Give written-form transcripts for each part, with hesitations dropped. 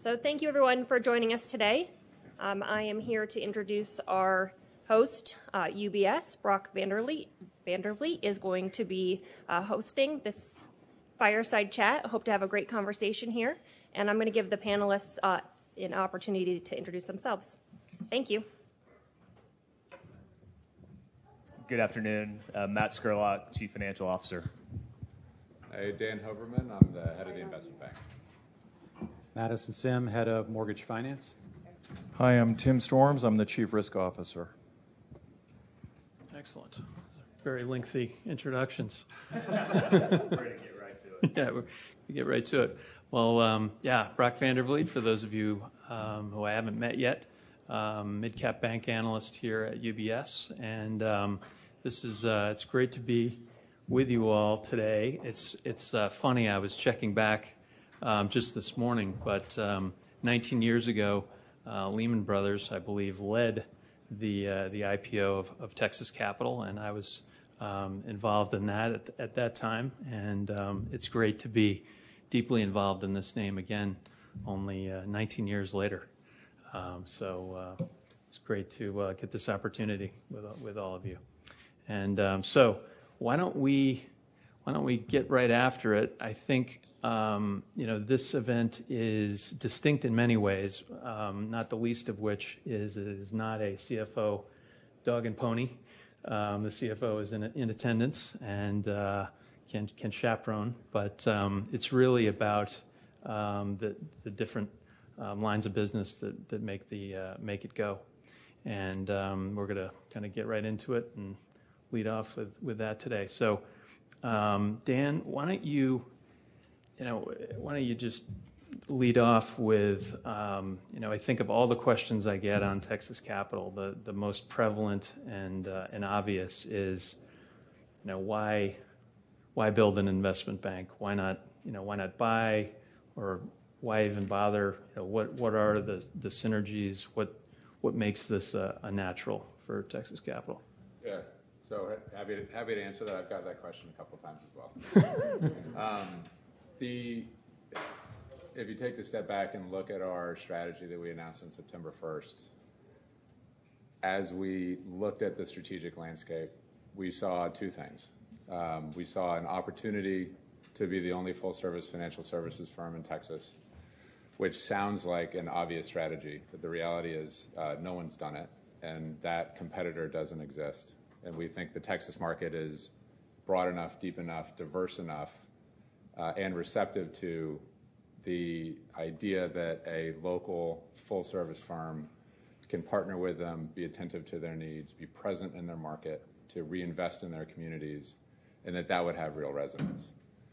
So thank you, everyone, for joining us today. I am here to introduce our host, UBS. Brock Vandervliet is going to be hosting this fireside chat. I hope to have a great conversation here. And I'm going to give the panelists an opportunity to introduce themselves. Thank you. Good afternoon. Matt Scurlock, Chief Financial Officer. Hey, Dan Hoberman. I'm the head of the investment bank. Madison Sim, head of mortgage finance. Hi, I'm Tim Storms. I'm the Chief Risk Officer. Excellent. Very lengthy introductions. We're going to get right to it. Yeah, we get right to it. Well, Brock Vandervliet, for those of you who I haven't met yet, mid-cap bank analyst here at UBS, and this is it's great to be with you all today. It's funny. I was checking back just this morning, but 19 years ago, Lehman Brothers, I believe, led the IPO of Texas Capital, and I was involved in that at that time. And it's great to be deeply involved in this name again, only 19 years later. So it's great to get this opportunity with all of you. And so why don't we get right after it? I think this event is distinct in many ways, not the least of which is it is not a CFO dog and pony. The CFO is in attendance and can chaperone, but it's really about the different lines of business that make it go. And we're going to kind of get right into it and lead off with that today. So, Dan, why don't you just lead off with, I think of all the questions I get on Texas Capital, the most prevalent and obvious is, why build an investment bank? Why not buy, or why even bother? What are the synergies? What makes this a natural for Texas Capital? Yeah. So happy to answer that. I've got that question a couple of times as well. If you take the step back and look at our strategy that we announced on September 1st, as we looked at the strategic landscape, we saw two things. We saw an opportunity to be the only full-service financial services firm in Texas, which sounds like an obvious strategy, but the reality is no one's done it, and that competitor doesn't exist. And we think the Texas market is broad enough, deep enough, diverse enough, and receptive to the idea that a local full-service firm can partner with them, be attentive to their needs, be present in their market, to reinvest in their communities, and that would have real resonance.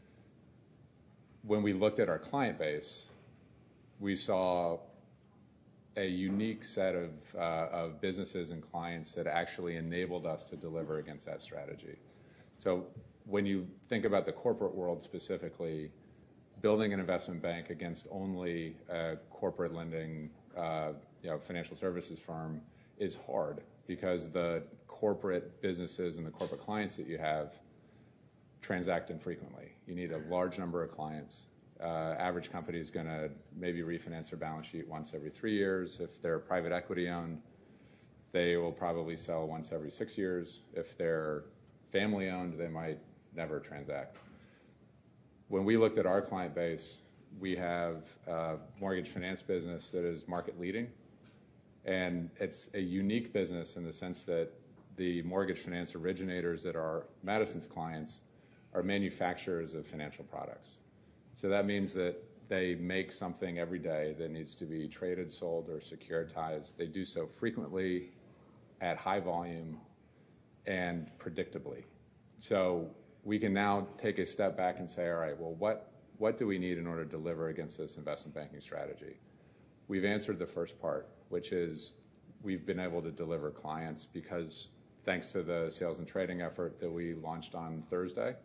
When we looked at our client base, we saw a unique set of businesses and clients that actually enabled us to deliver against that strategy. So when you think about the corporate world specifically, building an investment bank against only a corporate lending financial services firm is hard, because the corporate businesses and the corporate clients that you have transact infrequently. You need a large number of clients. Average company is going to maybe refinance their balance sheet once every 3 years. If they're private equity owned, they will probably sell once every 6 years. If they're family owned, they might never transact. When we looked at our client base, we have a mortgage finance business that is market leading, and it's a unique business in the sense that the mortgage finance originators that are Madison's clients are manufacturers of financial products. So that means that they make something every day that needs to be traded, sold, or securitized. They do so frequently, at high volume, and predictably. So we can now take a step back and say, all right, well, what do we need in order to deliver against this investment banking strategy? We've answered the first part, which is we've been able to deliver clients because, thanks to the sales and trading effort that we launched on Thursday,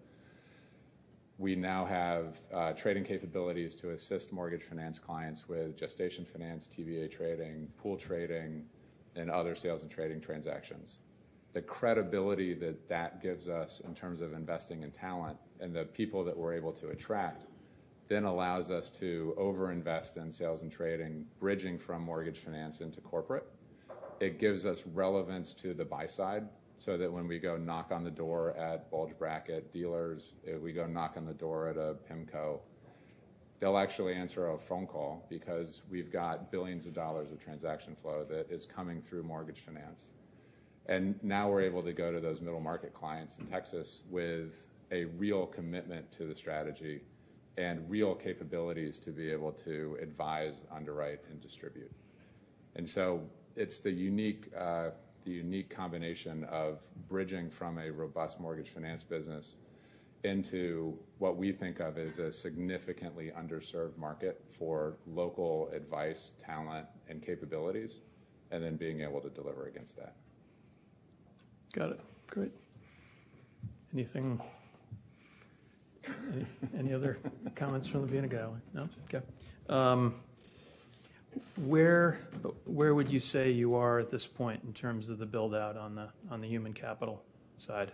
we now have trading capabilities to assist mortgage finance clients with gestation finance, TBA trading, pool trading, and other sales and trading transactions. The credibility that gives us in terms of investing in talent and the people that we're able to attract, then allows us to overinvest in sales and trading, bridging from mortgage finance into corporate. It gives us relevance to the buy side so that when we go knock on the door at bulge bracket dealers, if we go knock on the door at a PIMCO, they'll actually answer a phone call because we've got billions of dollars of transaction flow that is coming through mortgage finance. And now we're able to go to those middle market clients in Texas with a real commitment to the strategy and real capabilities to be able to advise, underwrite, and distribute. And so it's the unique combination of bridging from a robust mortgage finance business into what we think of as a significantly underserved market for local advice, talent, and capabilities, and then being able to deliver against that. Got it. Great. Anything? Any other comments from the Vienna Gallery? No? Okay. Where would you say you are at this point in terms of the build out on the human capital side?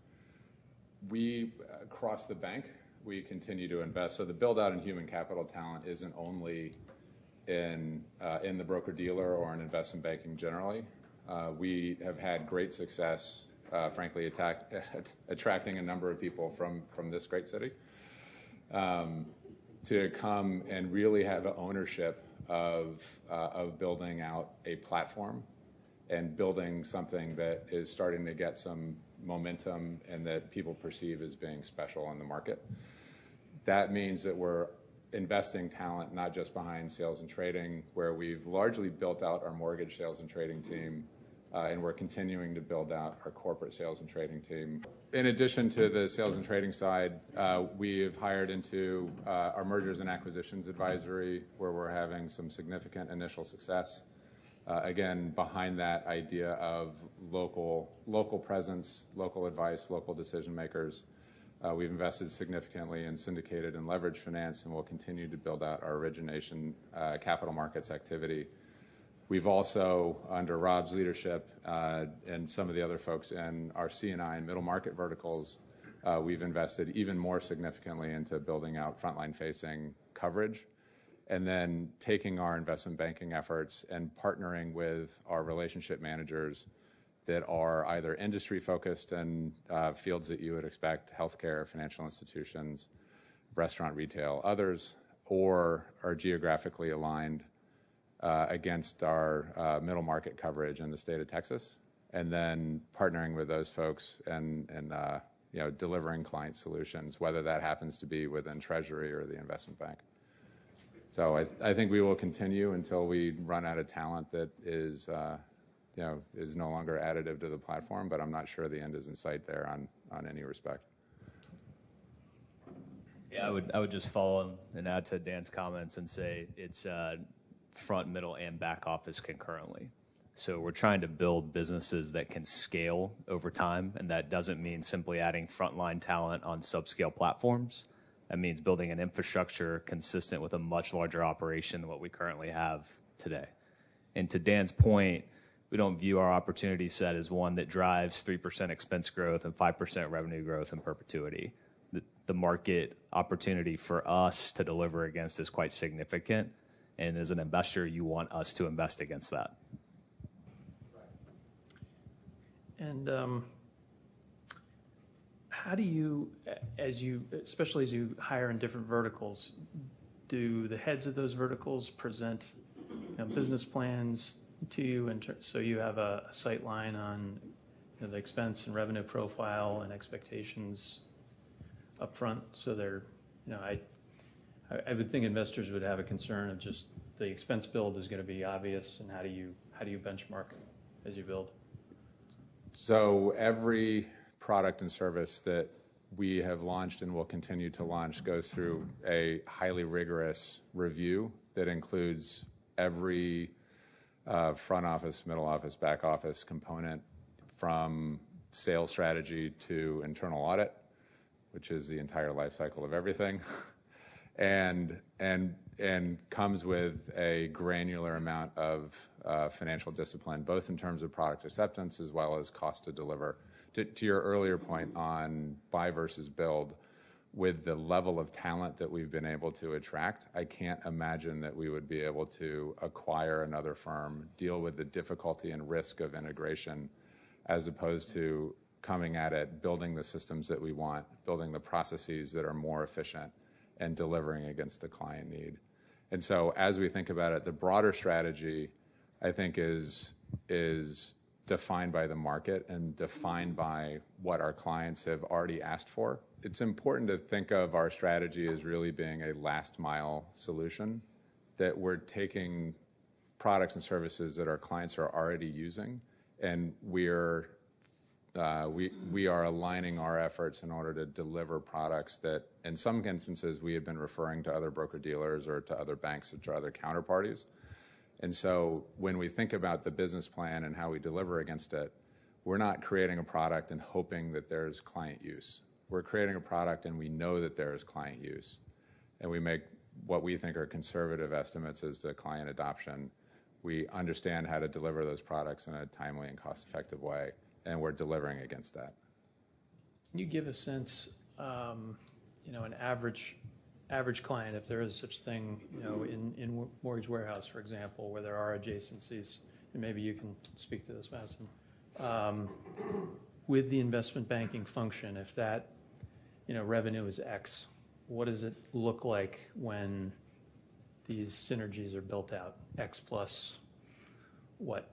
We across the bank, we continue to invest. So the build out in human capital talent isn't only in the broker dealer or in investment banking generally. We have had great success, frankly, attracting a number of people from this great city to come and really have ownership of building out a platform and building something that is starting to get some momentum and that people perceive as being special in the market. That means that we're investing talent not just behind sales and trading, where we've largely built out our mortgage sales and trading team, and we're continuing to build out our corporate sales and trading team. In addition to the sales and trading side, we've hired into our mergers and acquisitions advisory, where we're having some significant initial success. Again, behind that idea of local presence, local advice, local decision makers. We've invested significantly in syndicated and leverage finance, and we'll continue to build out our origination capital markets activity. We've also, under Rob's leadership and some of the other folks in our C&I and middle market verticals, we've invested even more significantly into building out frontline-facing coverage, and then taking our investment banking efforts and partnering with our relationship managers that are either industry-focused in fields that you would expect, healthcare, financial institutions, restaurant, retail, others, or are geographically aligned against our middle market coverage in the state of Texas, and then partnering with those folks and delivering client solutions, whether that happens to be within Treasury or the investment bank. So I think we will continue until we run out of talent that is no longer additive to the platform, but I'm not sure the end is in sight there on any respect. Yeah, I would just follow and add to Dan's comments and say it's front, middle, and back office concurrently. So we're trying to build businesses that can scale over time, and that doesn't mean simply adding frontline talent on subscale platforms. That means building an infrastructure consistent with a much larger operation than what we currently have today. And to Dan's point, we don't view our opportunity set as one that drives 3% expense growth and 5% revenue growth in perpetuity. The market opportunity for us to deliver against is quite significant, and as an investor, you want us to invest against that. And how do you, especially as you hire in different verticals, do the heads of those verticals present business plans to you, and so you have a sight line on the expense and revenue profile and expectations up front? So they're, I would think investors would have a concern of just the expense build is going to be obvious, and how do you benchmark as you build? So every product and service that we have launched and will continue to launch goes through a highly rigorous review that includes every front office, middle office, back office component, from sales strategy to internal audit, which is the entire life cycle of everything, and comes with a granular amount of financial discipline, both in terms of product acceptance as well as cost to deliver. To your earlier point on buy versus build, with the level of talent that we've been able to attract, I can't imagine that we would be able to acquire another firm, deal with the difficulty and risk of integration, as opposed to coming at it, building the systems that we want, building the processes that are more efficient, and delivering against the client need. And so as we think about it, the broader strategy, I think, is defined by the market and defined by what our clients have already asked for. It's important to think of our strategy as really being a last mile solution, that we're taking products and services that our clients are already using, and we are aligning our efforts in order to deliver products that, in some instances, we have been referring to other broker-dealers or to other banks or to other counterparties. And so when we think about the business plan and how we deliver against it, we're not creating a product and hoping that there's client use. We're creating a product and we know that there is client use. And we make what we think are conservative estimates as to client adoption. We understand how to deliver those products in a timely and cost-effective way, and we're delivering against that. Can you give a sense, an average client, if there is such thing, in Mortgage Warehouse, for example, where there are adjacencies, and maybe you can speak to this, Madison, with the investment banking function, if that, revenue is X, what does it look like when these synergies are built out? X plus what,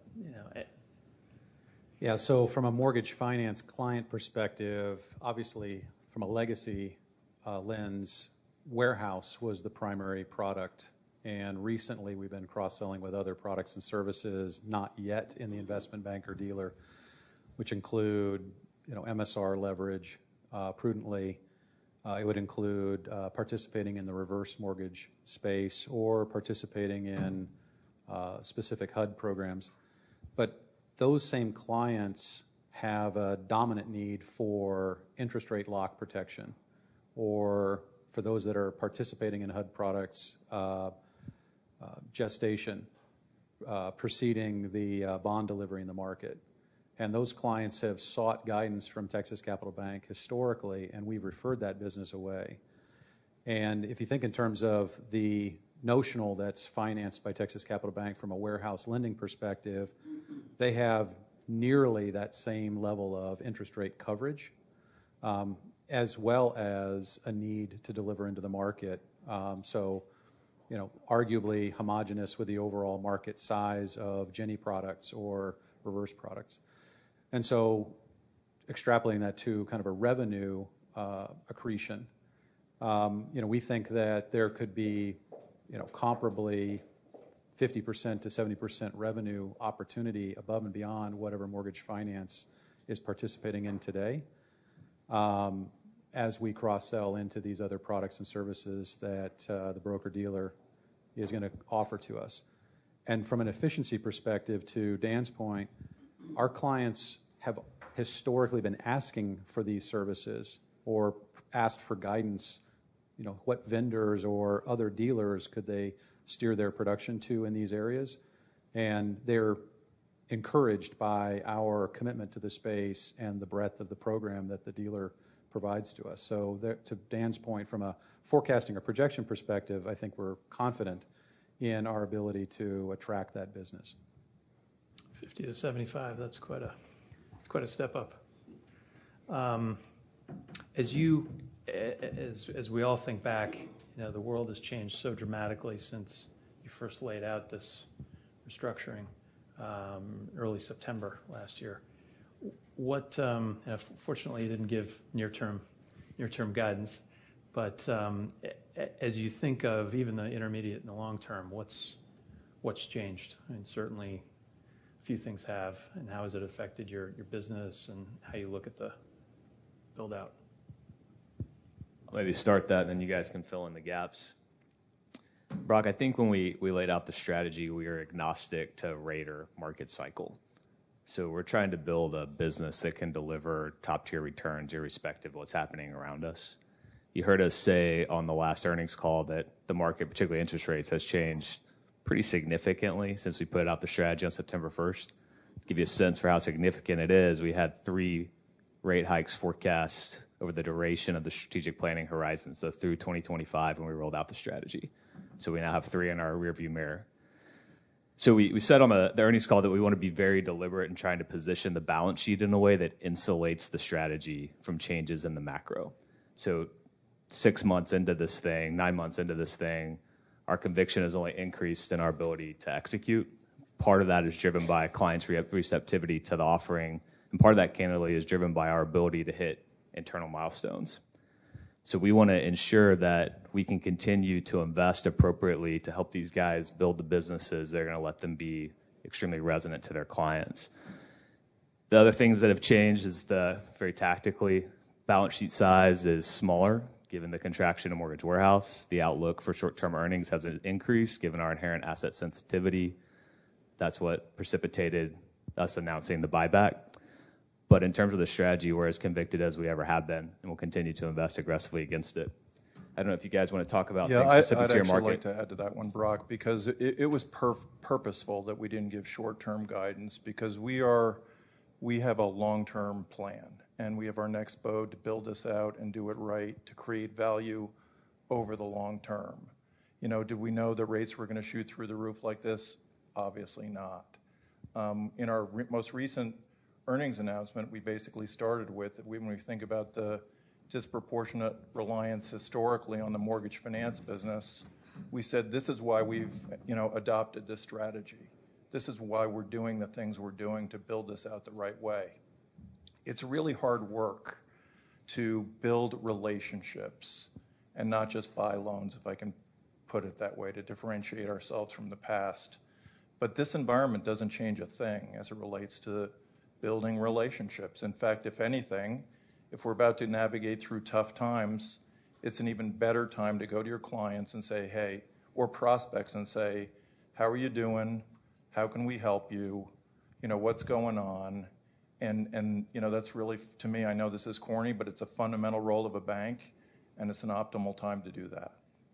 Yeah, so from a mortgage finance client perspective, obviously from a legacy lens, Warehouse was the primary product, and recently we've been cross-selling with other products and services not yet in the investment banker dealer, which include MSR leverage prudently. It would include participating in the reverse mortgage space or participating in specific HUD programs. But those same clients have a dominant need for interest rate lock protection, or for those that are participating in HUD products, gestation preceding the bond delivery in the market. And those clients have sought guidance from Texas Capital Bank historically, and we've referred that business away. And if you think in terms of the notional that's financed by Texas Capital Bank from a warehouse lending perspective, they have nearly that same level of interest rate coverage, as well as a need to deliver into the market. Arguably homogenous with the overall market size of Ginnie products or reverse products. And so extrapolating that to kind of a revenue accretion, we think that there could be, comparably 50% to 70% revenue opportunity above and beyond whatever mortgage finance is participating in today, as we cross-sell into these other products and services that the broker-dealer is going to offer to us. And from an efficiency perspective, to Dan's point, our clients have historically been asking for these services or asked for guidance, what vendors or other dealers could they steer their production to in these areas. And they're encouraged by our commitment to the space and the breadth of the program that the dealer provides to us. So to Dan's point, from a forecasting or projection perspective, I think we're confident in our ability to attract that business. 50 to 75, that's quite a step up. As we all think back, the world has changed so dramatically since you first laid out this restructuring early September last year. What? Fortunately, you didn't give near-term guidance, but as you think of even the intermediate and the long term, what's changed? I mean, certainly a few things have, and how has it affected your business and how you look at the build out? I'll maybe start that, and then you guys can fill in the gaps. Brock, I think when we laid out the strategy, we were agnostic to rate or market cycle. So we're trying to build a business that can deliver top-tier returns irrespective of what's happening around us. You heard us say on the last earnings call that the market, particularly interest rates, has changed pretty significantly since we put out the strategy on September 1st. To give you a sense for how significant it is, we had 3 rate hikes forecast over the duration of the strategic planning horizon, so through 2025 when we rolled out the strategy. So we now have 3 in our rearview mirror. So we said on the earnings call that we want to be very deliberate in trying to position the balance sheet in a way that insulates the strategy from changes in the macro. So 6 months into this thing, 9 months into this thing, our conviction has only increased in our ability to execute. Part of that is driven by clients' receptivity to the offering, and part of that, candidly, is driven by our ability to hit internal milestones. So we want to ensure that we can continue to invest appropriately to help these guys build the businesses. They're going to let them be extremely resonant to their clients. The other things that have changed is very tactically, balance sheet size is smaller given the contraction of mortgage warehouse. The outlook for short-term earnings has increased given our inherent asset sensitivity. That's what precipitated us announcing the buyback. But in terms of the strategy, we're as convicted as we ever have been, and we'll continue to invest aggressively against it. I don't know if you guys want to talk about things specific to your market. I'd actually like to add to that one, Brock, because it was purposeful that we didn't give short-term guidance, because we have a long-term plan, and we have our next boat to build this out and do it right to create value over the long term. Did we know the rates were going to shoot through the roof like this? Obviously not. In our most recent earnings announcement, we basically started with, when we think about the disproportionate reliance historically on the mortgage finance business, we said this is why we've adopted this strategy. This is why we're doing the things we're doing to build this out the right way. It's really hard work to build relationships and not just buy loans, if I can put it that way, to differentiate ourselves from the past. But this environment doesn't change a thing as it relates to building relationships. In fact, if anything, if we're about to navigate through tough times, it's an even better time to go to your clients and say, hey, or prospects and say, how are you doing? How can we help you? What's going on? And that's really, to me, I know this is corny, but it's a fundamental role of a bank, and it's an optimal time to do that.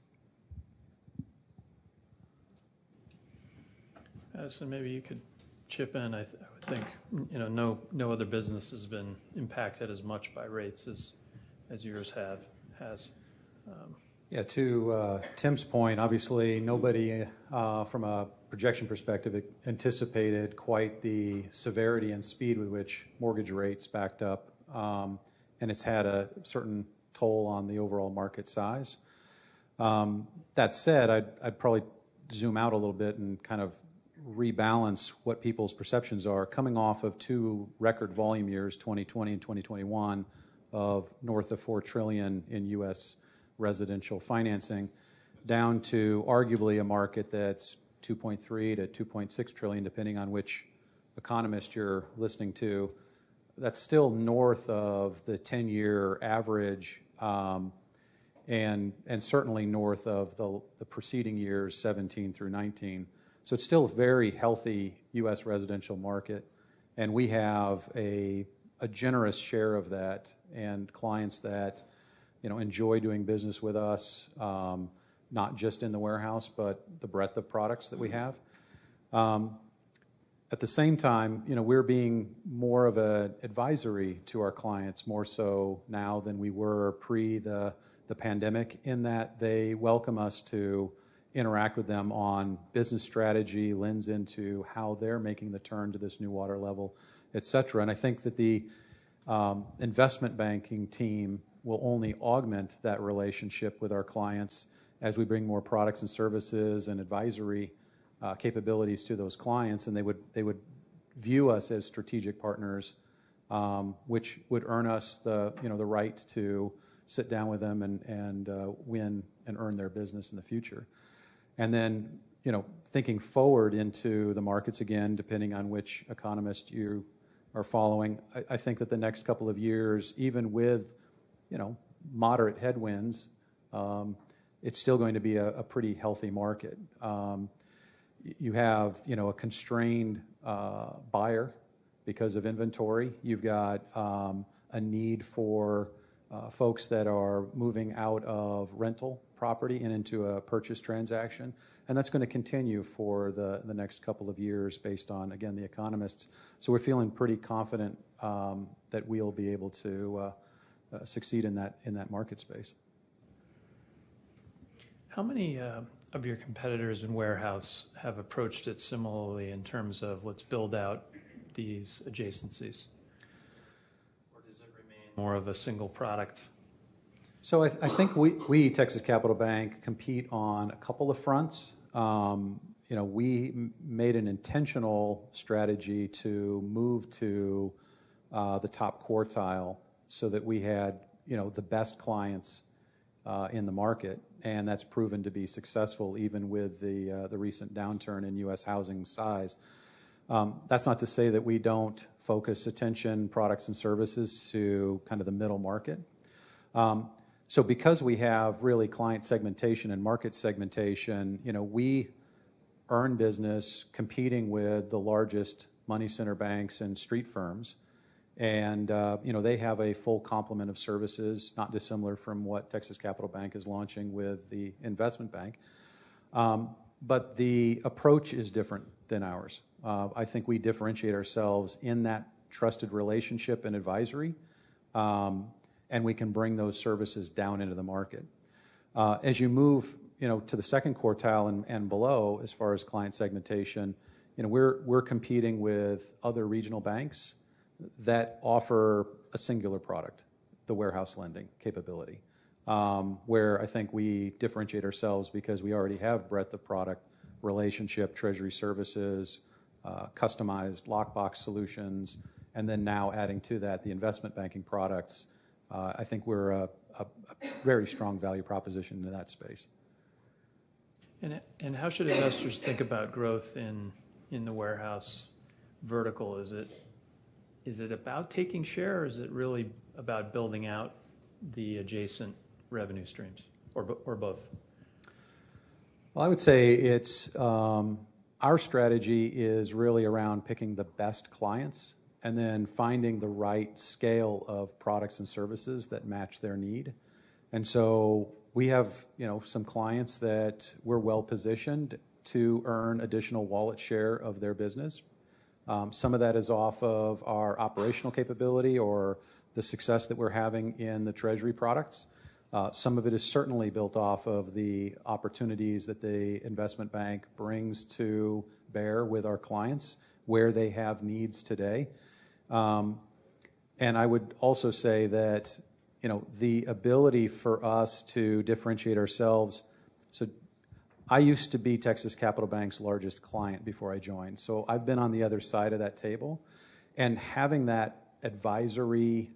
So maybe you could chip in. I would think no other business has been impacted as much by rates as yours has. Yeah, to Tim's point, obviously nobody from a projection perspective anticipated quite the severity and speed with which mortgage rates backed up, and it's had a certain toll on the overall market size. That said, I'd probably zoom out a little bit and kind of rebalance what people's perceptions are. Coming off of 2 record volume years, 2020 and 2021, of north of $4 trillion in U.S. residential financing, down to arguably a market that's 2.3 to 2.6 trillion, depending on which economist you're listening to. That's still north of the 10-year average, and certainly north of the preceding years, 17 through 19. So it's still a very healthy U.S. residential market, and we have a generous share of that, and clients that enjoy doing business with us, not just in the warehouse, but the breadth of products that we have. At the same time, we're being more of an advisory to our clients, more so now than we were pre the pandemic, in that they welcome us to interact with them on business strategy, lens into how they're making the turn to this new water level, et cetera. And I think that the investment banking team will only augment that relationship with our clients as we bring more products and services and advisory capabilities to those clients, and they would view us as strategic partners, which would earn us the right to sit down with them and win and earn their business in the future. And then, thinking forward into the markets again, depending on which economist you are following, I think that the next couple of years, even with, moderate headwinds, it's still going to be a pretty healthy market. You have, a constrained buyer because of inventory. You've got a need for folks that are moving out of rental property and into a purchase transaction, and that's going to continue for the next couple of years based on, again, the economists. So we're feeling pretty confident that we'll be able to succeed in that market space. How many of your competitors in warehouse have approached it similarly in terms of let's build out these adjacencies? Or does it remain more of a single product? So I think we, Texas Capital Bank, compete on a couple of fronts. We made an intentional strategy to move to the top quartile so that we had, the best clients in the market, and that's proven to be successful even with the recent downturn in U.S. housing size. That's not to say that we don't focus attention, products, and services to kind of the middle market. So because we have really client segmentation and market segmentation, we earn business competing with the largest money center banks and street firms. And, they have a full complement of services, not dissimilar from what Texas Capital Bank is launching with the investment bank. But the approach is different than ours. I think we differentiate ourselves in that trusted relationship and advisory, and we can bring those services down into the market. As you move, to the second quartile and below, as far as client segmentation, we're competing with other regional banks that offer a singular product, the warehouse lending capability, where I think we differentiate ourselves because we already have breadth of product, relationship, treasury services, customized lockbox solutions, and then now adding to that the investment banking products. I think we're a very strong value proposition in that space. And how should investors think about growth in the warehouse vertical? Is it about taking share, or is it really about building out the adjacent revenue streams, or both? Well, I would say it's our strategy is really around picking the best clients and then finding the right scale of products and services that match their need. And so we have, some clients that we're well positioned to earn additional wallet share of their business. Some of that is off of our operational capability or the success that we're having in the treasury products. Some of it is certainly built off of the opportunities that the investment bank brings to bear with our clients where they have needs today. And I would also say that, the ability for us to differentiate ourselves. So I used to be Texas Capital Bank's largest client before I joined. So I've been on the other side of that table. And having that advisory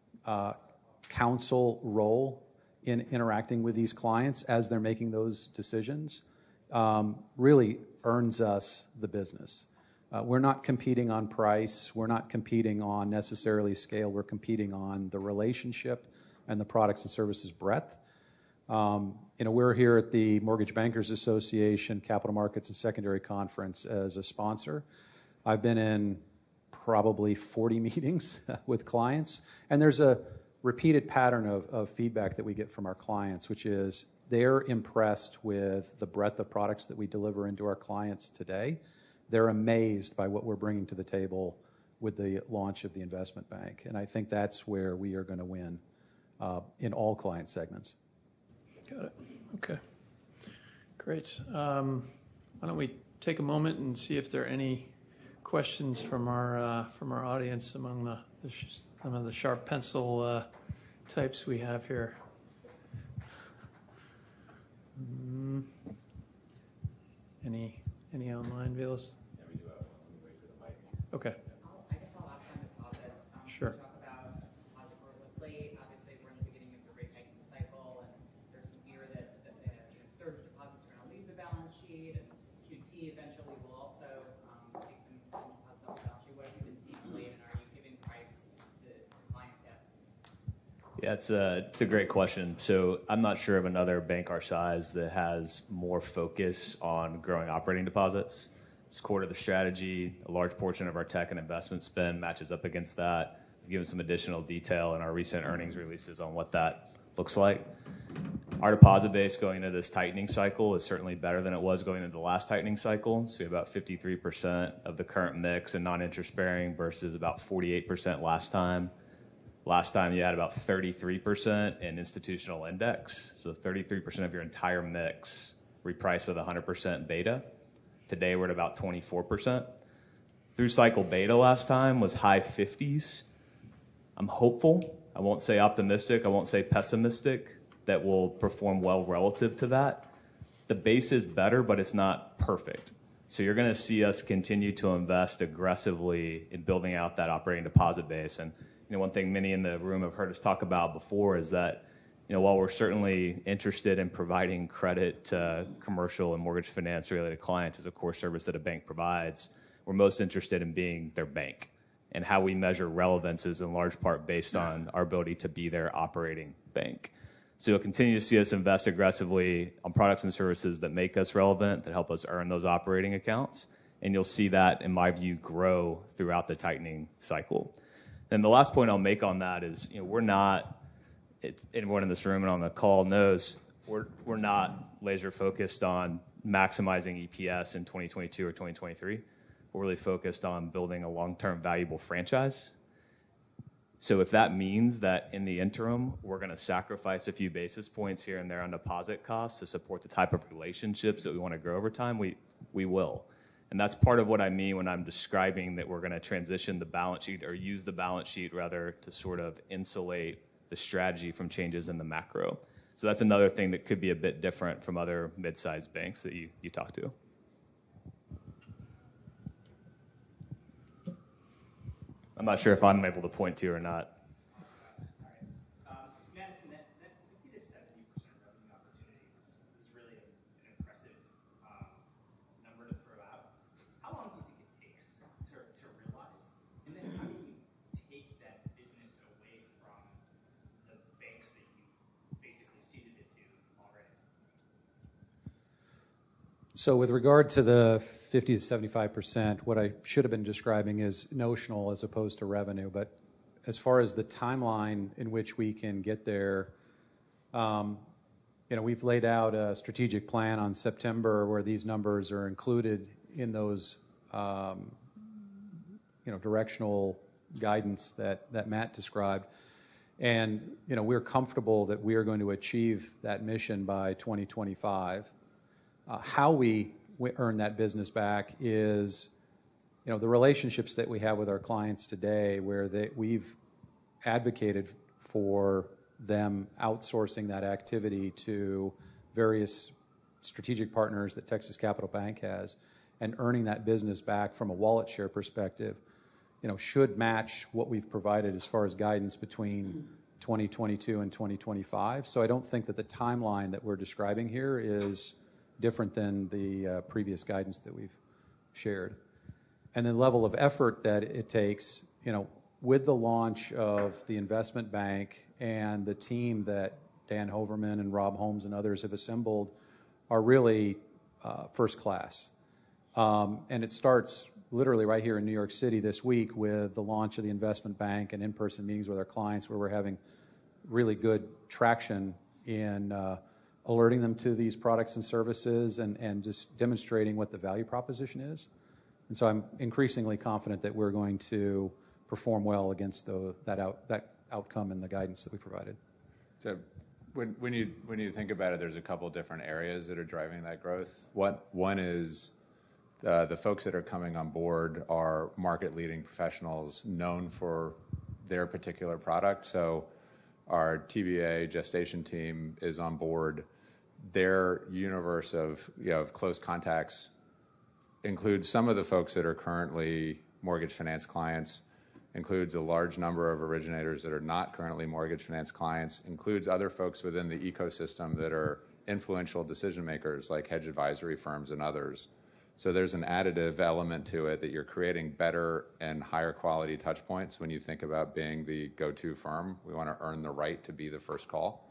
counsel role in interacting with these clients as they're making those decisions really earns us the business. We're not competing on price. We're not competing on necessarily scale. We're competing on the relationship and the products and services breadth. We're here at the Mortgage Bankers Association Capital Markets and Secondary Conference as a sponsor. I've been in probably 40 meetings with clients, and there's a repeated pattern of feedback that we get from our clients, which is they're impressed with the breadth of products that we deliver into our clients today. They're amazed by what we're bringing to the table with the launch of the investment bank. And I think that's where we are going to win in all client segments. Got it. Okay. Great. Why don't we take a moment and see if there are any questions from our audience among some of the sharp pencil types we have here. Any online, Vilas? Yeah, we do have one. Let me wait for the mic. Okay. I guess I'll ask on deposits. Sure. Talk about deposit growth of late. Obviously, we're in the beginning of the rate hiking cycle, and there's some fear that the surge deposits are going to leave the balance sheet, and QT eventually will also take some deposits off the balance sheet. What have you been seeing of late, and are you giving price to clients yet? Yeah, it's a great question. So I'm not sure of another bank our size that has more focus on growing operating deposits. It's core to the strategy. A large portion of our tech and investment spend matches up against that. We've given some additional detail in our recent earnings releases on what that looks like. Our deposit base going into this tightening cycle is certainly better than it was going into the last tightening cycle. So we have about 53% of the current mix in non-interest bearing versus about 48% last time. Last time you had about 33% in institutional index, so 33% of your entire mix repriced with 100% beta. Today we're at about 24%. Through cycle beta last time was high 50s. I'm hopeful. I won't say optimistic. I won't say pessimistic that we'll perform well relative to that. The base is better, but it's not perfect. So you're going to see us continue to invest aggressively in building out that operating deposit base. And one thing many in the room have heard us talk about before is that while we're certainly interested in providing credit to commercial and mortgage finance related clients as a core service that a bank provides, we're most interested in being their bank. And how we measure relevance is in large part based on our ability to be their operating bank. So you'll continue to see us invest aggressively on products and services that make us relevant, that help us earn those operating accounts. And you'll see that, in my view, grow throughout the tightening cycle. And the last point I'll make on that is, we're not, anyone in this room and on the call knows, we're not laser focused on maximizing EPS in 2022 or 2023. We're really focused on building a long-term valuable franchise. So if that means that in the interim, we're going to sacrifice a few basis points here and there on deposit costs to support the type of relationships that we want to grow over time, we will. And that's part of what I mean when I'm describing that we're going to transition the balance sheet, or use the balance sheet rather, to sort of insulate the strategy from changes in the macro. So that's another thing that could be a bit different from other mid-sized banks that you talk to. I'm not sure if I'm able to point to or not. Madison, that 50 to 70% revenue opportunity was really an impressive number to throw out. How long do you think it takes to realize? And then how do you take that business away from the banks that you've basically ceded it to already? So with regard to the 50 to 75%, what I should have been describing is notional as opposed to revenue. But as far as the timeline in which we can get there, we've laid out a strategic plan on September where these numbers are included in those, directional guidance that Matt described. And, we're comfortable that we are going to achieve that mission by 2025. How we earn that business back is, the relationships that we have with our clients today, where we've advocated for them outsourcing that activity to various strategic partners that Texas Capital Bank has, and earning that business back from a wallet share perspective, should match what we've provided as far as guidance between 2022 and 2025. So I don't think that the timeline that we're describing here is different than the previous guidance that we've shared. And the level of effort that it takes, with the launch of the investment bank and the team that Dan Hoverman and Rob Holmes and others have assembled, are really first class. And it starts literally right here in New York City this week with the launch of the investment bank and in-person meetings with our clients, where we're having really good traction in alerting them to these products and services, and just demonstrating what the value proposition is. And so I'm increasingly confident that we're going to perform well against that outcome and the guidance that we provided. So when you think about it, there's a couple different areas that are driving that growth. One is the folks that are coming on board are market-leading professionals known for their particular product. So our TBA gestation team is on board. Their universe of close contacts includes some of the folks that are currently mortgage finance clients, includes a large number of originators that are not currently mortgage finance clients, includes other folks within the ecosystem that are influential decision makers like hedge advisory firms and others. So there's an additive element to it that you're creating better and higher quality touch points when you think about being the go-to firm. We want to earn the right to be the first call.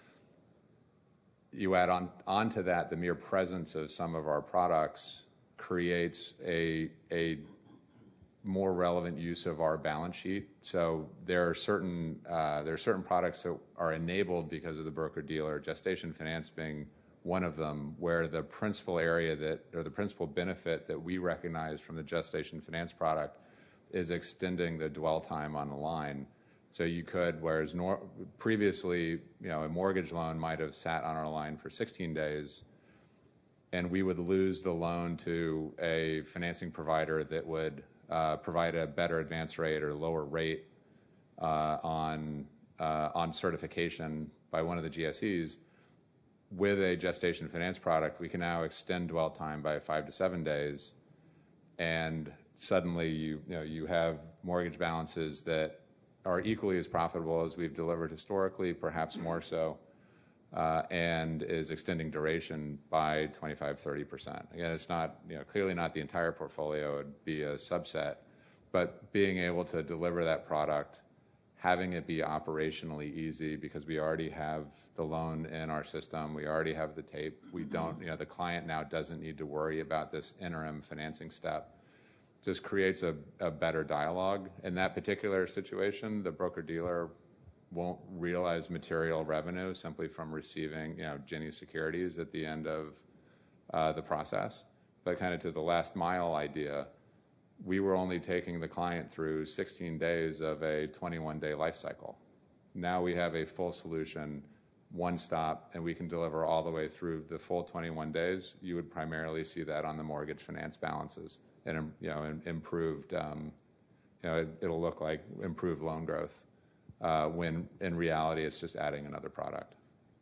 You add onto that the mere presence of some of our products creates a more relevant use of our balance sheet. So there are certain products that are enabled because of the broker-dealer, gestation finance being one of them, where the principal the principal benefit that we recognize from the gestation finance product is extending the dwell time on the line So you could, whereas previously, a mortgage loan might have sat on our line for 16 days, and we would lose the loan to a financing provider that would provide a better advance rate or lower rate on certification by one of the GSEs. With a gestation finance product, we can now extend dwell time by 5 to 7 days, and suddenly you have mortgage balances that are equally as profitable as we've delivered historically, perhaps more so, and is extending duration by 25-30%. Again, it's not clearly not the entire portfolio; it'd be a subset, but being able to deliver that product, having it be operationally easy because we already have the loan in our system, we already have the tape. We don't, the client now doesn't need to worry about this interim financing step. Just creates a better dialogue. In that particular situation, the broker-dealer won't realize material revenue simply from receiving, Ginnie securities at the end of the process. But kind of to the last mile idea, we were only taking the client through 16 days of a 21-day life cycle. Now we have a full solution, one stop, and we can deliver all the way through the full 21 days. You would primarily see that on the mortgage finance balances and improved. It'll look like improved loan growth when in reality it's just adding another product.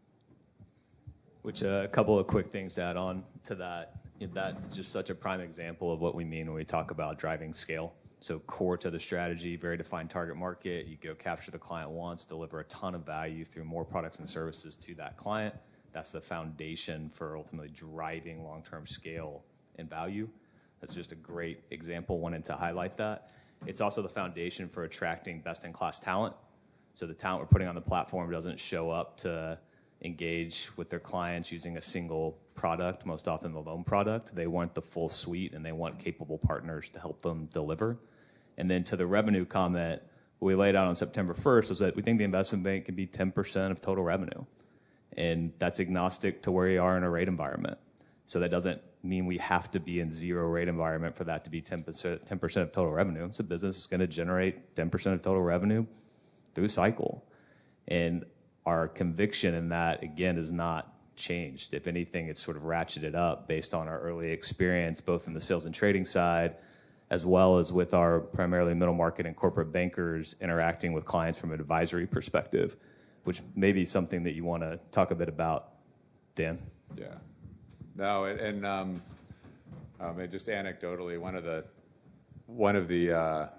Which a couple of quick things to add on to that. That's just such a prime example of what we mean when we talk about driving scale. So core to the strategy, very defined target market. You go capture the client wants, deliver a ton of value through more products and services to that client. That's the foundation for ultimately driving long-term scale and value. That's just a great example, wanted to highlight that. It's also the foundation for attracting best-in-class talent. So the talent we're putting on the platform doesn't show up to engage with their clients using a single product, most often the loan product. They want the full suite, and they want capable partners to help them deliver. And then to the revenue comment, what we laid out on September 1st was that we think the investment bank can be 10% of total revenue. And that's agnostic to where you are in a rate environment. So that doesn't mean we have to be in zero rate environment for that to be 10% of total revenue. It's a business that's going to generate 10% of total revenue through cycle. And our conviction in that, again, has not changed. If anything, it's sort of ratcheted up based on our early experience, both in the sales and trading side, as well as with our primarily middle market and corporate bankers interacting with clients from an advisory perspective, which may be something that you want to talk a bit about, Dan. Yeah. No, and just anecdotally, one of the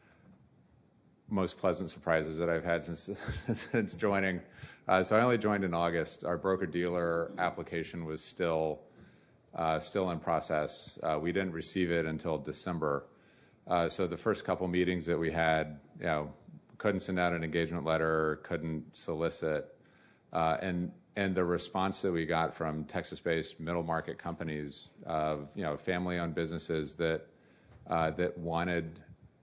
most pleasant surprises that I've had since joining. So I only joined in August. Our broker-dealer application was still in process. We didn't receive it until December. So the first couple meetings that we had, couldn't send out an engagement letter, couldn't solicit, and the response that we got from Texas-based middle market companies of family-owned businesses that wanted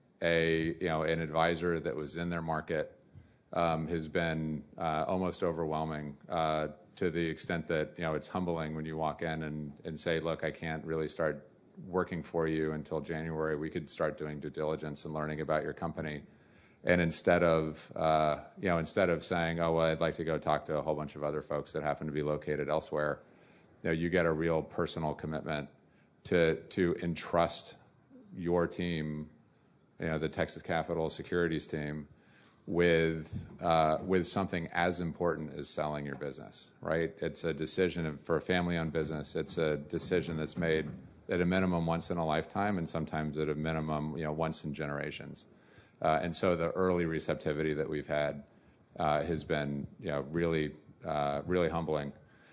an advisor that was in their market has been almost overwhelming to the extent that it's humbling when you walk in and say, look, I can't really start working for you until January. We could start doing due diligence and learning about your company. And instead of saying, oh, well, I'd like to go talk to a whole bunch of other folks that happen to be located elsewhere, you get a real personal commitment to entrust your team, the Texas Capital Securities team, with something as important as selling your business, right? It's a decision for a family-owned business. It's a decision that's made at a minimum once in a lifetime, and sometimes at a minimum, once in generations. And so the early receptivity that we've had has been, really humbling.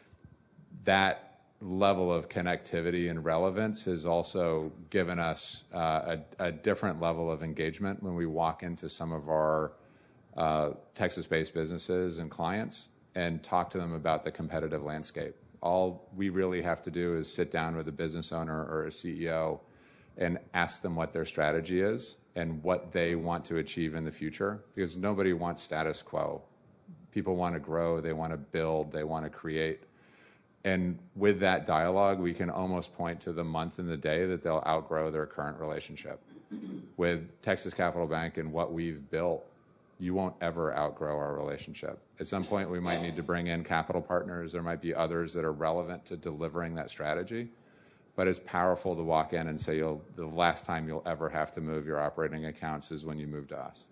That level of connectivity and relevance has also given us a different level of engagement when we walk into some of our Texas-based businesses and clients and talk to them about the competitive landscape. All we really have to do is sit down with a business owner or a CEO and ask them what their strategy is and what they want to achieve in the future, because nobody wants status quo. People want to grow, they want to build, they want to create. And with that dialogue, we can almost point to the month and the day that they'll outgrow their current relationship. With Texas Capital Bank and what we've built, you won't ever outgrow our relationship. At some point, we might need to bring in capital partners. There might be others that are relevant to delivering that strategy. But it's powerful to walk in and say the last time you'll ever have to move your operating accounts is when you move to us.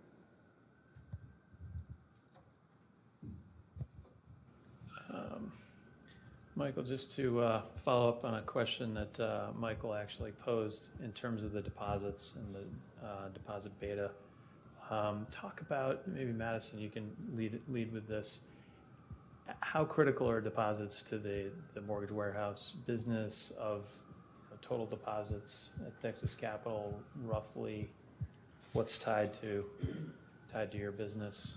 Michael, just to follow up on a question that Michael actually posed in terms of the deposits and the deposit beta. Talk about, maybe Madison, you can lead with this. How critical are deposits to the mortgage warehouse business of total deposits at Texas Capital? Roughly, what's tied to your business?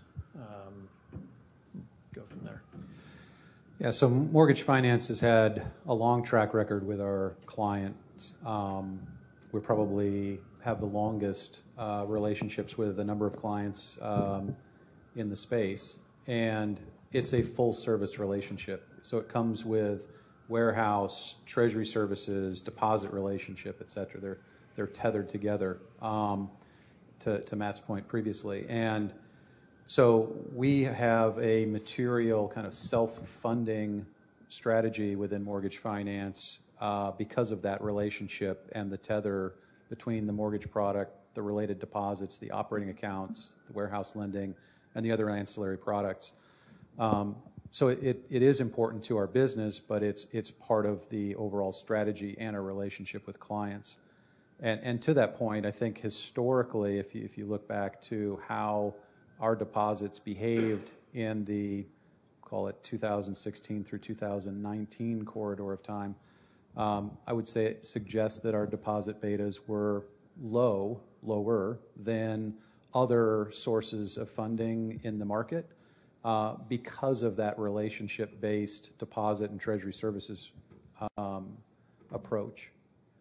Go from there. Yeah, so mortgage finance has had a long track record with our clients. We probably have the longest relationships with a number of clients in the space, and it's a full service relationship. So it comes with warehouse, treasury services, deposit relationship, et cetera. They're tethered together, to Matt's point previously. And so we have a material kind of self-funding strategy within mortgage finance because of that relationship and the tether between the mortgage product, the related deposits, the operating accounts, the warehouse lending, and the other ancillary products. So it is important to our business, but it's part of the overall strategy and our relationship with clients. And to that point, I think historically, if you look back to how our deposits behaved in the, call it 2016 through 2019 corridor of time, I would say it suggests that our deposit betas were lower than other sources of funding in the market because of that relationship-based deposit and treasury services approach.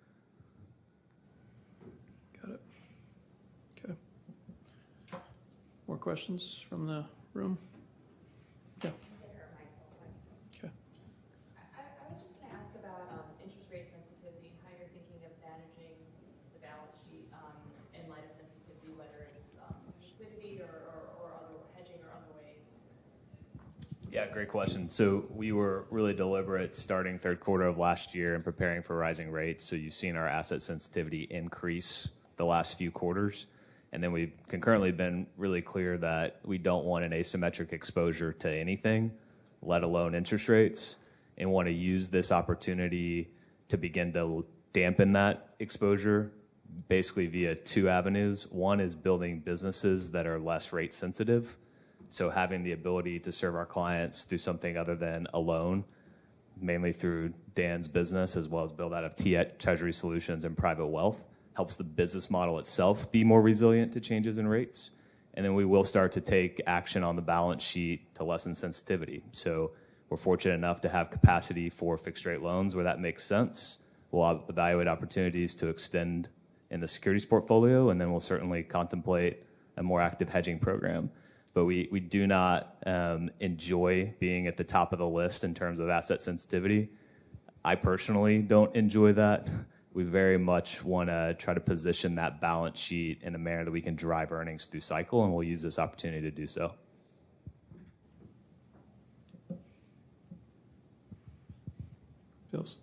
Got it. Okay. More questions from the room? Yeah. Okay. I was just going to ask about interest rate sensitivity, how you're thinking of managing the balance sheet in light of sensitivity, whether it's liquidity or other hedging or other ways. Yeah, great question. So we were really deliberate starting third quarter of last year and preparing for rising rates. So you've seen our asset sensitivity increase the last few quarters. And then we've concurrently been really clear that we don't want an asymmetric exposure to anything, let alone interest rates, and want to use this opportunity to begin to dampen that exposure basically via two avenues. One is building businesses that are less rate sensitive. So having the ability to serve our clients through something other than a loan, mainly through Dan's business, as well as build out of Treasury Solutions and private wealth, helps the business model itself be more resilient to changes in rates. And then we will start to take action on the balance sheet to lessen sensitivity. So we're fortunate enough to have capacity for fixed rate loans where that makes sense. We'll evaluate opportunities to extend in the securities portfolio, and then we'll certainly contemplate a more active hedging program. But we do not enjoy being at the top of the list in terms of asset sensitivity. I personally don't enjoy that. We very much want to try to position that balance sheet in a manner that we can drive earnings through cycle, and we'll use this opportunity to do so. Phils?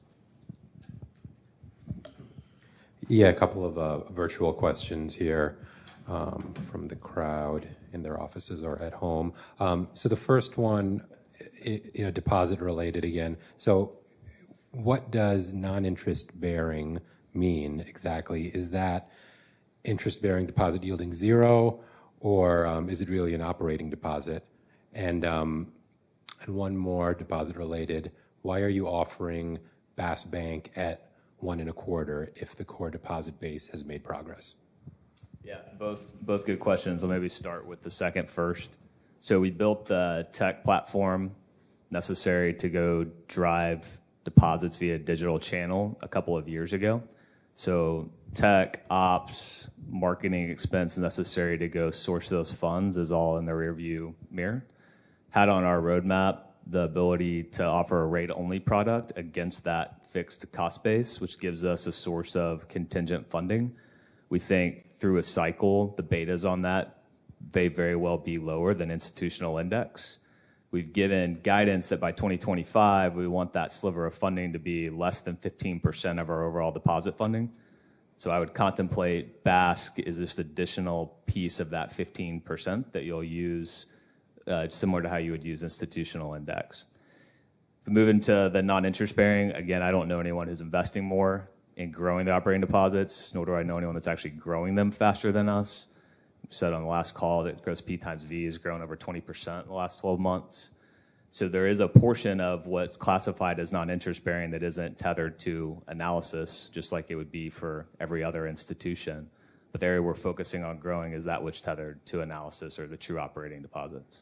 Yeah, a couple of virtual questions here from the crowd in their offices or at home. So the first one, deposit related again. So what does non-interest bearing mean exactly? Is that interest bearing deposit yielding zero, or is it really an operating deposit? And one more deposit related. Why are you offering Bass Bank at 1 1/4 if the core deposit base has made progress? Yeah, both good questions. I'll maybe start with the second first. So we built the tech platform necessary to go drive deposits via digital channel a couple of years ago. So tech, ops, marketing expense necessary to go source those funds is all in the rearview mirror. Had on our roadmap the ability to offer a rate-only product against that fixed cost base, which gives us a source of contingent funding. We think through a cycle, the betas on that may very well be lower than institutional index. We've given guidance that by 2025, we want that sliver of funding to be less than 15% of our overall deposit funding. So I would contemplate BASC is this additional piece of that 15% that you'll use, similar to how you would use institutional index. If we move into the non-interest bearing, again, I don't know anyone who's investing more in growing the operating deposits, nor do I know anyone that's actually growing them faster than us. We said on the last call that gross P times V has grown over 20% in the last 12 months. So there is a portion of what's classified as non-interest bearing that isn't tethered to analysis, just like it would be for every other institution. But the area we're focusing on growing is that which tethered to analysis or the true operating deposits.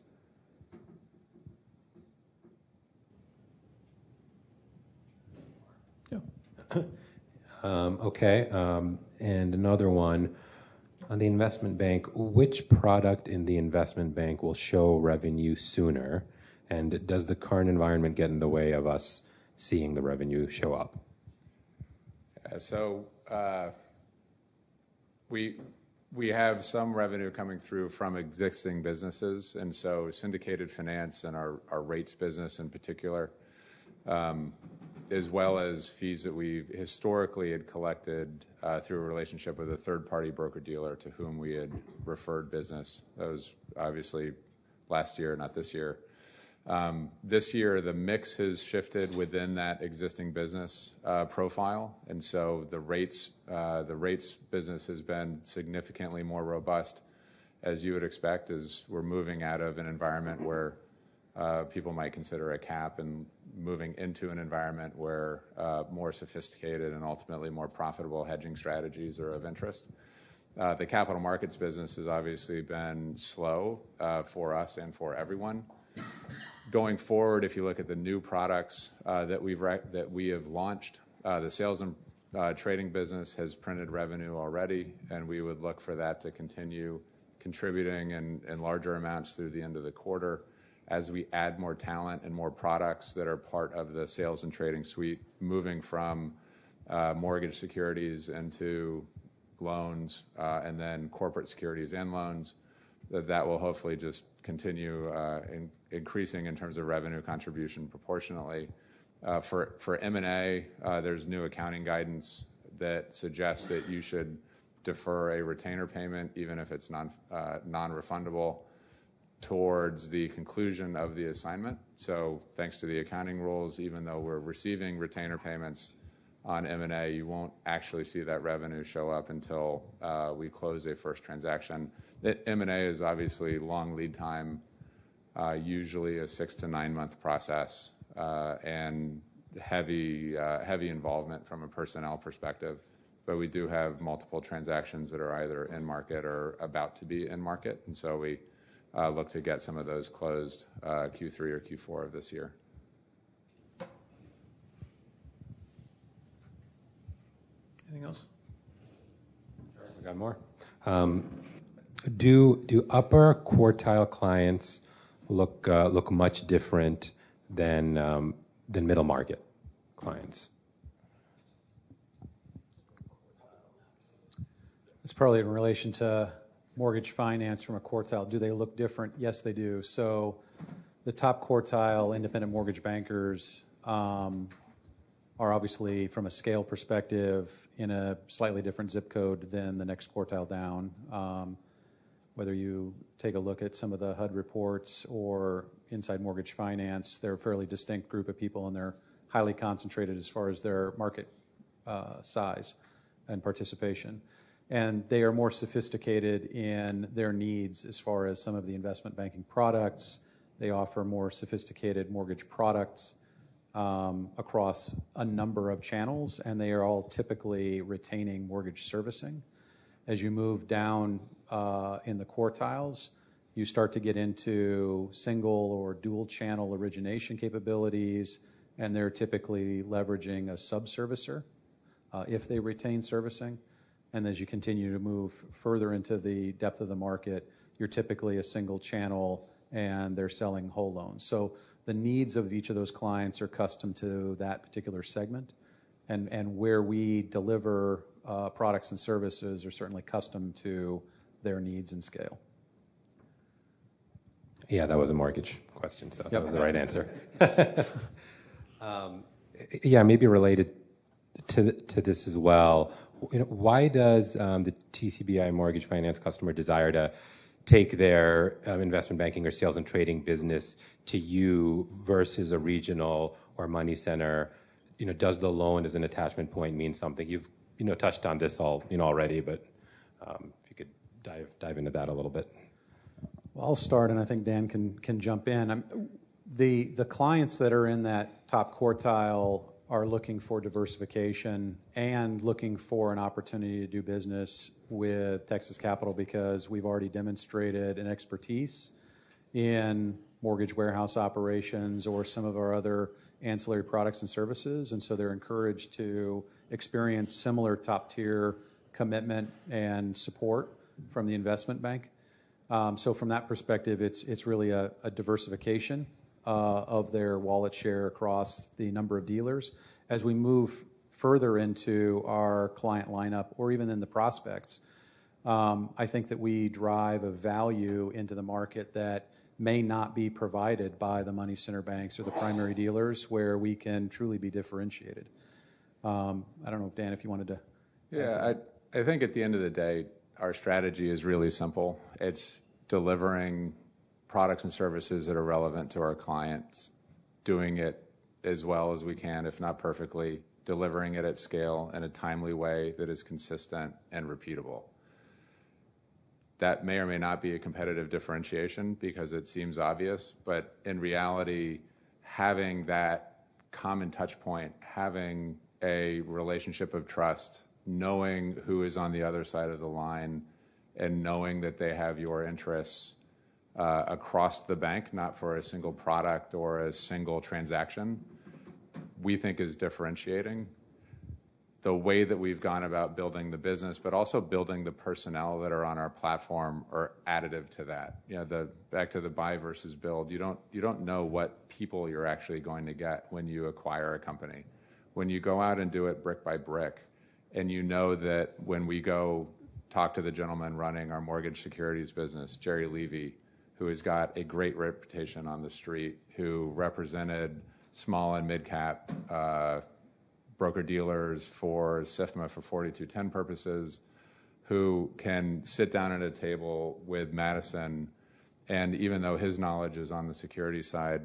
Yeah. Okay. And another one. On the investment bank, which product in the investment bank will show revenue sooner? And does the current environment get in the way of us seeing the revenue show up? So we have some revenue coming through from existing businesses, and so syndicated finance and our rates business in particular, as well as fees that we historically had collected through a relationship with a third-party broker-dealer to whom we had referred business. That was obviously last year, not this year. This year, the mix has shifted within that existing business profile, and so the rates business has been significantly more robust, as you would expect, as we're moving out of an environment where people might consider a cap and moving into an environment where more sophisticated and ultimately more profitable hedging strategies are of interest. The capital markets business has obviously been slow for us and for everyone. Going forward, if you look at the new products that we have launched, the sales and trading business has printed revenue already, and we would look for that to continue contributing in larger amounts through the end of the quarter as we add more talent and more products that are part of the sales and trading suite, moving from mortgage securities into loans and then corporate securities and loans. That will hopefully just continue increasing in terms of revenue contribution proportionately. For M&A, there's new accounting guidance that suggests that you should defer a retainer payment, even if it's non-refundable, towards the conclusion of the assignment. So thanks to the accounting rules, even though we're receiving retainer payments on M&A, you won't actually see that revenue show up until we close a first transaction. M&A is obviously long lead time, usually a 6 to 9 month process, and heavy involvement from a personnel perspective. But we do have multiple transactions that are either in market or about to be in market, and so we look to get some of those closed Q3 or Q4 of this year. Anything else? Sure, we got more. Do upper quartile clients look much different than middle market clients? It's probably in relation to mortgage finance from a quartile. Do they look different? Yes, they do. So the top quartile independent mortgage bankers are obviously, from a scale perspective, in a slightly different zip code than the next quartile down. Whether you take a look at some of the HUD reports or Inside Mortgage Finance, they're a fairly distinct group of people, and they're highly concentrated as far as their market size and participation. And they are more sophisticated in their needs as far as some of the investment banking products. They offer more sophisticated mortgage products across a number of channels, and they are all typically retaining mortgage servicing. As you move down in the quartiles, you start to get into single or dual channel origination capabilities, and they're typically leveraging a subservicer if they retain servicing. And as you continue to move further into the depth of the market, you're typically a single channel, and they're selling whole loans. So the needs of each of those clients are custom to that particular segment, and where we deliver products and services are certainly custom to their needs and scale. Yeah, that was a mortgage question, so that was the right answer. Yeah, maybe related to this as well. Why does the TCBI mortgage finance customer desire to take their investment banking or sales and trading business to you versus a regional or money center? Does the loan as an attachment point mean something? You've touched on this all already, but if you could dive into that a little bit. Well, I'll start, and I think Dan can jump in. The clients that are in that top quartile are looking for diversification and looking for an opportunity to do business with Texas Capital because we've already demonstrated an expertise in mortgage warehouse operations or some of our other ancillary products and services, and so they're encouraged to experience similar top-tier commitment and support from the investment bank. So from that perspective, it's really a diversification of their wallet share across the number of dealers. As we move further into our client lineup or even in the prospects, I think that we drive a value into the market that may not be provided by the money center banks or the primary dealers where we can truly be differentiated. I don't know if Dan, if you wanted to. Yeah, I think at the end of the day, our strategy is really simple. It's delivering products and services that are relevant to our clients, doing it as well as we can, if not perfectly, delivering it at scale in a timely way that is consistent and repeatable. That may or may not be a competitive differentiation because it seems obvious, but in reality, having that common touch point, having a relationship of trust, knowing who is on the other side of the line, and knowing that they have your interests across the bank, not for a single product or a single transaction, we think is differentiating. The way that we've gone about building the business, but also building the personnel that are on our platform are additive to that. Back to the buy versus build, you don't know what people you're actually going to get when you acquire a company. When you go out and do it brick by brick, and you know that when we go talk to the gentleman running our mortgage securities business, Jerry Levy, who has got a great reputation on the street, who represented small and mid-cap broker-dealers for SIFMA for 4210 purposes, who can sit down at a table with Madison, and even though his knowledge is on the security side,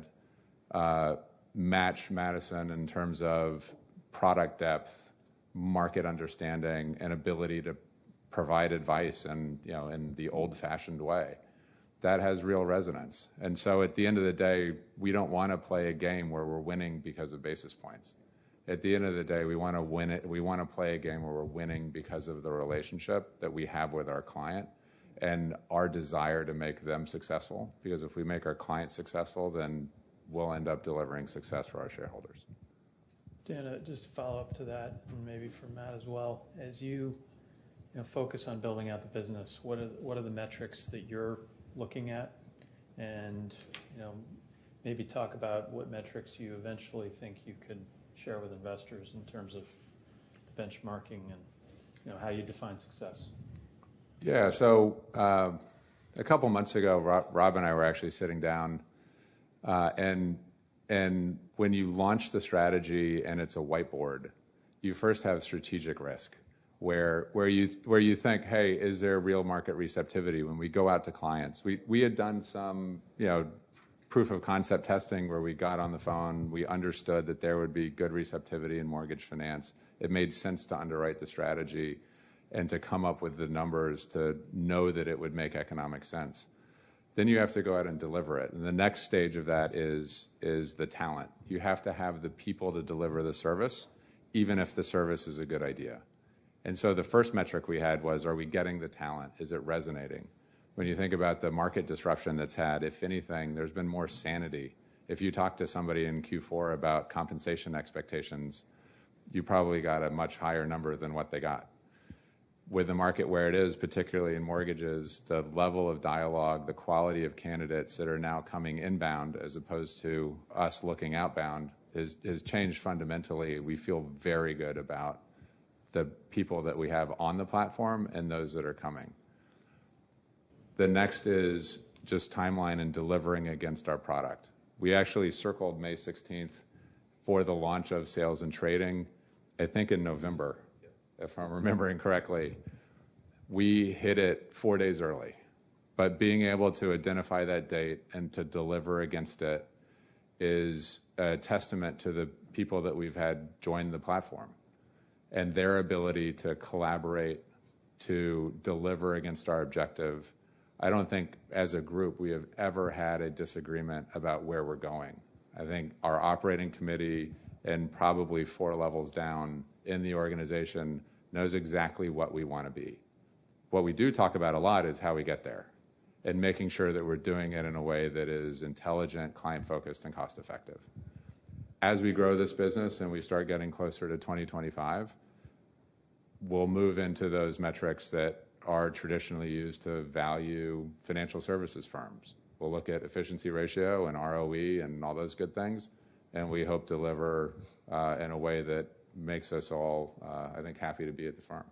match Madison in terms of product depth, market understanding, and ability to provide advice in the old-fashioned way. That has real resonance. And so at the end of the day, we don't want to play a game where we're winning because of basis points. At the end of the day, we want to win it. We want to play a game where we're winning because of the relationship that we have with our client and our desire to make them successful. Because if we make our clients successful, then we'll end up delivering success for our shareholders. Dan, just to follow up to that, and maybe for Matt as well, as you focus on building out the business, what are the metrics that you're looking at, and maybe talk about what metrics you eventually think you could share with investors in terms of benchmarking and how you define success. Yeah, so a couple months ago, Rob and I were actually sitting down, and when you launch the strategy and it's a whiteboard, you first have strategic risk. Where you think, hey, is there real market receptivity when we go out to clients? We had done some proof of concept testing where we got on the phone, we understood that there would be good receptivity in mortgage finance. It made sense to underwrite the strategy and to come up with the numbers to know that it would make economic sense. Then you have to go out and deliver it. And the next stage of that is the talent. You have to have the people to deliver the service, even if the service is a good idea. And so the first metric we had was, are we getting the talent? Is it resonating? When you think about the market disruption that's had, if anything, there's been more sanity. If you talk to somebody in Q4 about compensation expectations, you probably got a much higher number than what they got. With the market where it is, particularly in mortgages, the level of dialogue, the quality of candidates that are now coming inbound as opposed to us looking outbound has changed fundamentally. We feel very good about the people that we have on the platform and those that are coming. The next is just timeline and delivering against our product. We actually circled May 16th for the launch of sales and trading, I think in November, if I'm remembering correctly. We hit it 4 days early. But being able to identify that date and to deliver against it is a testament to the people that we've had join the platform and their ability to collaborate, to deliver against our objective. I don't think as a group we have ever had a disagreement about where we're going. I think our operating committee and probably 4 levels down in the organization knows exactly what we want to be. What we do talk about a lot is how we get there and making sure that we're doing it in a way that is intelligent, client-focused, and cost-effective. As we grow this business and we start getting closer to 2025, we'll move into those metrics that are traditionally used to value financial services firms. We'll look at efficiency ratio and ROE and all those good things, and we hope to deliver in a way that makes us all, I think, happy to be at the firm.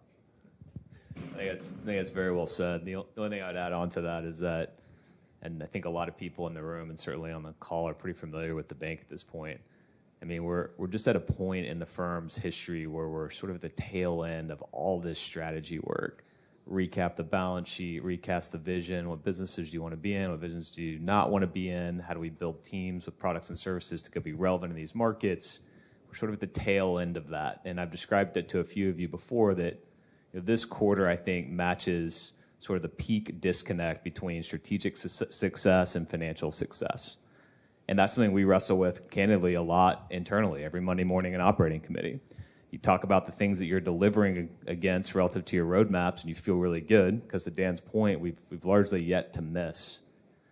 I think it's very well said. The only thing I'd add on to that is that, and I think a lot of people in the room and certainly on the call are pretty familiar with the bank at this point. I mean, we're just at a point in the firm's history where we're sort of at the tail end of all this strategy work. Recap the balance sheet, recast the vision. What businesses do you want to be in? What businesses do you not want to be in? How do we build teams with products and services to be relevant in these markets? We're sort of at the tail end of that. And I've described it to a few of you before that this quarter, I think, matches sort of the peak disconnect between strategic success and financial success. And that's something we wrestle with, candidly, a lot internally, every Monday morning in operating committee. You talk about the things that you're delivering against relative to your roadmaps, and you feel really good, because to Dan's point, we've largely yet to miss.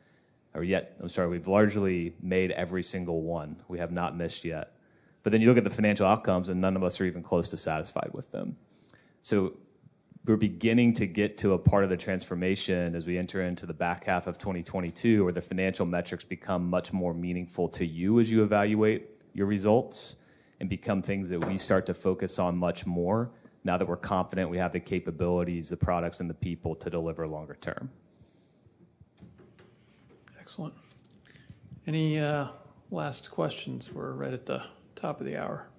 We've largely made every single one. We have not missed yet. But then you look at the financial outcomes, and none of us are even close to satisfied with them. So we're beginning to get to a part of the transformation as we enter into the back half of 2022 where the financial metrics become much more meaningful to you as you evaluate your results and become things that we start to focus on much more now that we're confident we have the capabilities, the products, and the people to deliver longer term. Excellent. Any last questions? We're right at the top of the hour.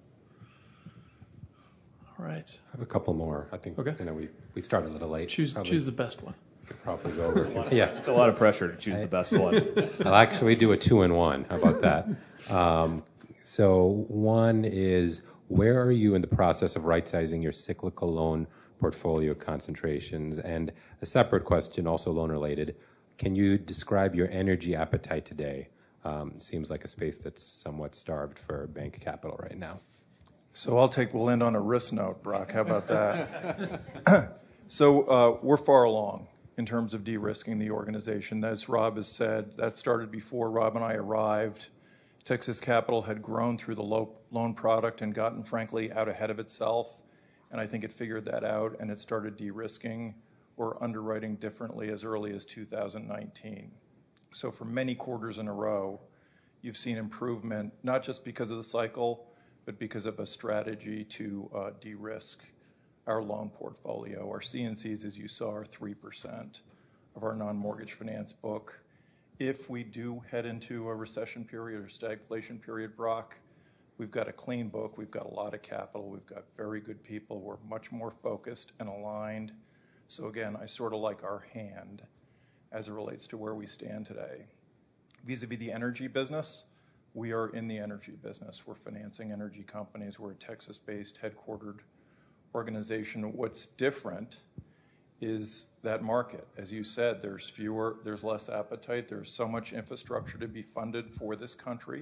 All right. I have a couple more. I think we started a little late. Choose the best one. Could probably go over. Yeah, it's a lot of pressure to choose the best one. I'll actually do a 2-in-1. How about that? So one is, where are you in the process of right-sizing your cyclical loan portfolio concentrations? And a separate question, also loan-related, can you describe your energy appetite today? Seems like a space that's somewhat starved for bank capital right now. So we'll end on a risk note, Brock. How about that? So we're far along in terms of de-risking the organization. As Rob has said, that started before Rob and I arrived. Texas Capital had grown through the loan product and gotten, frankly, out ahead of itself. And I think it figured that out, and it started de-risking or underwriting differently as early as 2019. So for many quarters in a row, you've seen improvement, not just because of the cycle, but because of a strategy to de-risk our loan portfolio. Our CNCs, as you saw, are 3% of our non-mortgage finance book. If we do head into a recession period or stagflation period, Brock, we've got a clean book. We've got a lot of capital. We've got very good people. We're much more focused and aligned. So again, I sort of like our hand as it relates to where we stand today. Vis-a-vis the energy business, we are in the energy business. We're financing energy companies. We're a Texas-based headquartered organization. What's different is that market. As you said, there's less appetite. There's so much infrastructure to be funded for this country.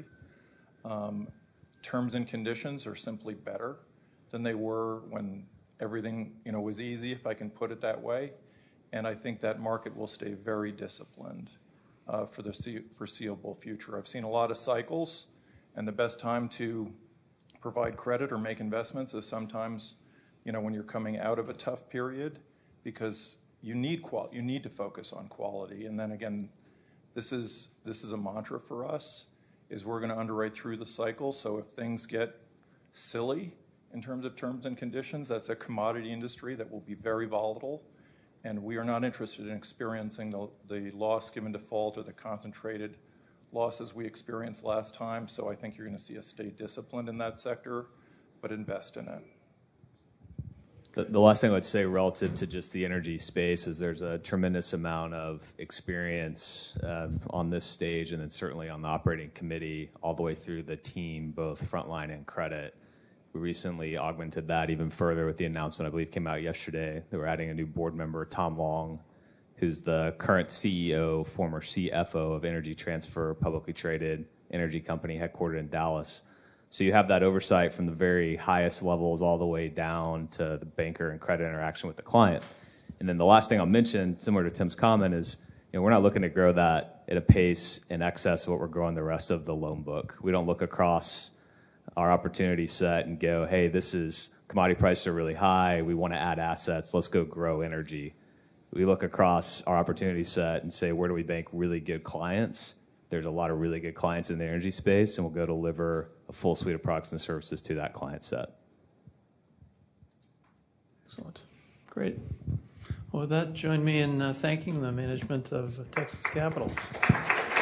Terms and conditions are simply better than they were when everything was easy, if I can put it that way. And I think that market will stay very disciplined for the foreseeable future. I've seen a lot of cycles, and the best time to provide credit or make investments is sometimes, when you're coming out of a tough period, because you need to focus on quality. And then again, this is a mantra for us, is we're going to underwrite through the cycle. So if things get silly in terms of terms and conditions, that's a commodity industry that will be very volatile. And we are not interested in experiencing the loss given default or the concentrated losses we experienced last time. So I think you're going to see us stay disciplined in that sector, but invest in it. The last thing I would say relative to just the energy space is there's a tremendous amount of experience on this stage, and then certainly on the operating committee all the way through the team, both frontline and credit. We recently augmented that even further with the announcement, I believe came out yesterday, that we're adding a new board member, Tom Long, who's the current CEO, former CFO of Energy Transfer, publicly traded energy company headquartered in Dallas. So you have that oversight from the very highest levels all the way down to the banker and credit interaction with the client. And then the last thing I'll mention, similar to Tim's comment, is we're not looking to grow that at a pace in excess of what we're growing the rest of the loan book. We don't look across our opportunity set and go, hey, this is commodity prices are really high. We want to add assets. Let's go grow energy. We look across our opportunity set and say, where do we bank really good clients? There's a lot of really good clients in the energy space, and we'll go deliver a full suite of products and services to that client set. Excellent. Great. Well, with that, join me in thanking the management of Texas Capital.